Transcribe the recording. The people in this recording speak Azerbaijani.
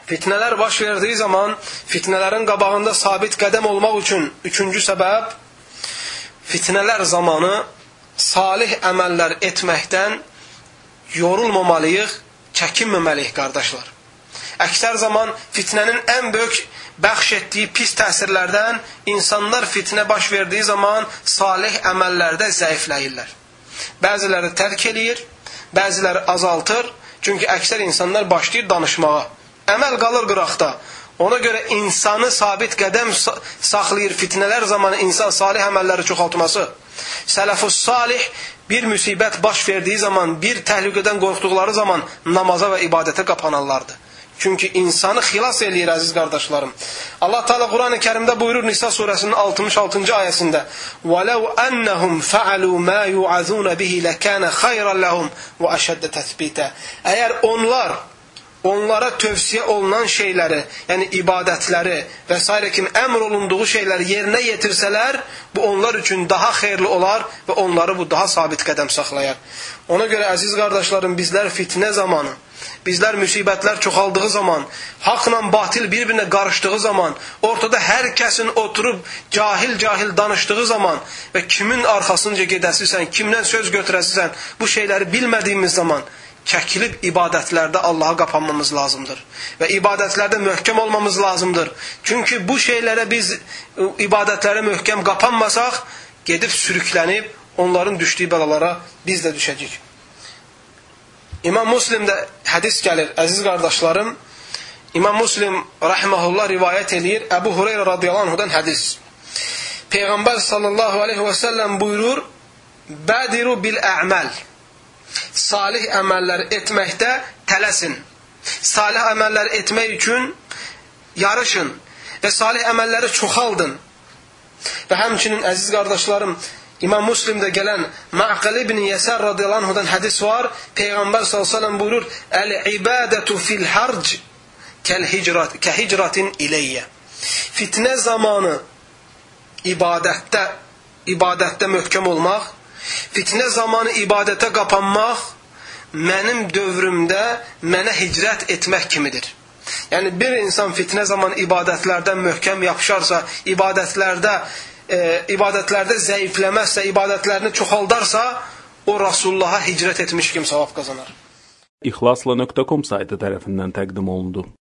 Fitnələr baş verdiyi zaman fitnələrin qabağında sabit qədəm olmaq üçün üçüncü səbəb, fitnələr zamanı salih əməllər etməkdən yorulmamalıyıq, çəkinməməliyik qardaşlar. Əksər zaman fitnənin ən böyük bəxş etdiyi pis təsirlərdən insanlar fitnə baş verdiyi zaman salih əməllərdə zəifləyirlər. Bəziləri tərk eləyir, bəziləri azaltır. Çünki əksər insanlar başlayır danışmağa. Əməl qalır qıraqda. Ona görə insanı sabit qədəm saxlayır fitnələr zamanı insan salih əməlləri çoxaltması. Sələfus salih bir müsibət baş verdiyi zaman, bir təhlükədən qorxduqları zaman namaza və ibadətə qapanarlardı. Çünki insanı xilas eləyir əziz qardaşlarım. Allah Teala Quran-ı Kərimdə buyurur Nisa surəsinin 66-cı ayəsində: "Vəlau annahum fa'alu ma yu'azun bihi lakana khayran lahum və əşəddə təthbita." Əgər onlara tövsiyə olunan şeyləri, yəni ibadətləri və s. kimi əmr olunduğu şeyləri yerinə yetirsələr, bu onlar üçün daha xeyirli olar və onları bu daha sabit qədəm saxlayar. Ona görə əziz qardaşlarım, bizlər fitnə zamanı, bizlər müsibətlər çoxaldığı zaman, haqla batil bir-birinə qarışdığı zaman, ortada hər kəsin oturub cahil danışdığı zaman və kimin arxasınca gedəsisən, kimdən söz götürəsisən, bu şeyləri bilmədiyimiz zaman çəkilib ibadətlərdə Allaha qapanmamız lazımdır. Və ibadətlərdə möhkəm olmamız lazımdır. Çünki bu şeylərə biz ibadətlərə möhkəm qapanmasaq, gedib sürüklənib onların düşdüyü bəlalara biz də düşəcəyik. İmam Müslimdə hədis gəlir, əziz qardaşlarım. İmam Müslim rahimehullah rivayət eləyir, Əbu Hüreyrə radiyallahu anhudan hədis. Peyğəmbər sallallahu aleyhi və səlləm buyurur: "Bədiru bil a'mal." Salih əməllər etməkdə tələsin. Salih əməllər etmək üçün yarışın və salih əməlləri çoxaldın. Və həmçinin əziz qardaşlarım, İmam Müslimdə gələn Ma'qil ibn Yəsər radiyallahu anhudan hədis var. Peyğəmbər sallallahu aleyhi ve sellem buyurur: "El-ibadatu fil harc kehicratin ileyye." Fitnə zamanı ibadətdə möhkəm olmaq, fitnə zamanı ibadətə qapanmaq mənim dövrümdə mənə hicrət etmək kimidir. Yəni bir insan fitnə zamanı ibadətlərdən möhkəm yapışarsa, ibadətlərdə zəifləməzsə, ibadətlərini çoxaldarsa, o Rasulullaha hicrət etmiş kimi savab qazanar. İxlasla.com saytı tərəfindən təqdim olundu.